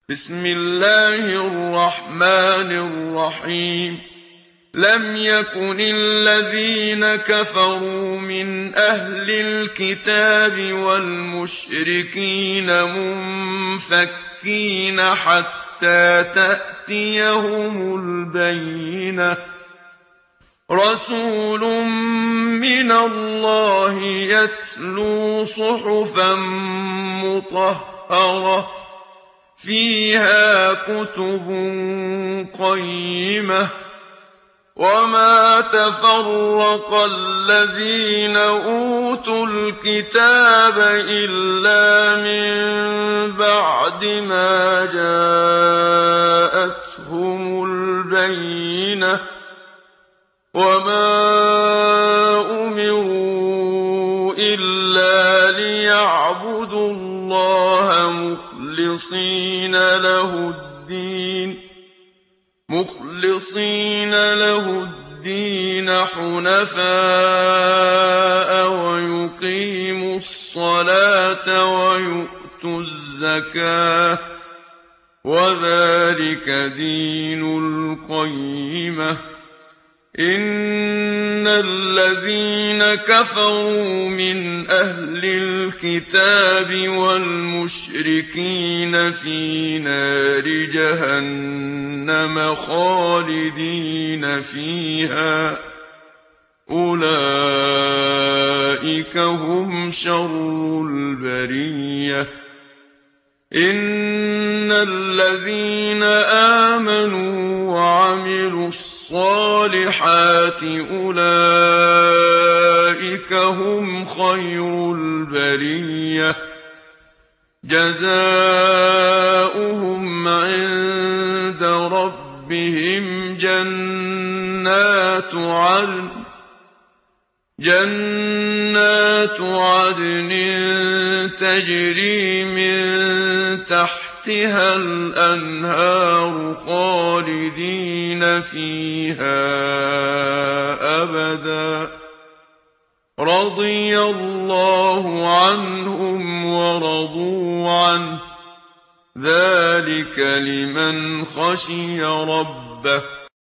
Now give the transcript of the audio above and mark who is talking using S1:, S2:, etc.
S1: بسم الله الرحمن الرحيم لم يكن الذين كفروا من أهل الكتاب والمشركين منفكين حتى تأتيهم البينة رسول من الله يتلو صحفا مطهرة فيها كتب قيمة وما تفرق الذين أوتوا الكتاب إلا من بعد ما جاءتهم البينة وما أمروا إلا ليعبدوا الله مخلصين له الدين حنفاء ويقيموا الصلاة ويؤتوا الزكاة وذلك دين القيمة إن الذين كفروا من أهل الكتاب والمشركين في نار جهنم خالدين فيها أولئك هم شر البرية إن الذين آمنوا وعملوا الصالحات أولئك هم خير البرية جزاؤهم عند ربهم جنات عدن تجري من تحتها الأنهار خالدين فيها أبدا رضي الله عنهم ورضوا عنه ذلك لمن خشي ربه